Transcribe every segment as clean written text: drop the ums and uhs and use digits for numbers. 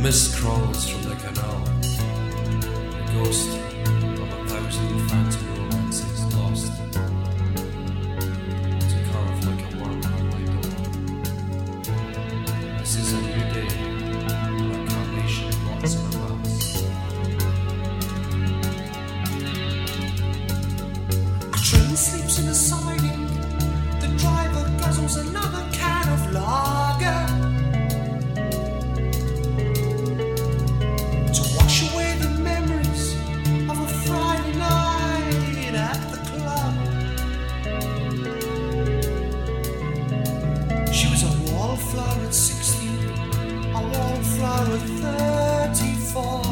mist crawls from the canal, the ghost of 1,000 phantom romances lost, to carve like a worm on my door. This is a new day, and a carnation rots in a vase. A train sleeps in a siding, the driver guzzles another can of lager. Wallflower at 60, a wallflower at 34.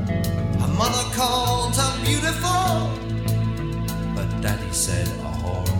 Her mother called her beautiful, But Daddy said a whore.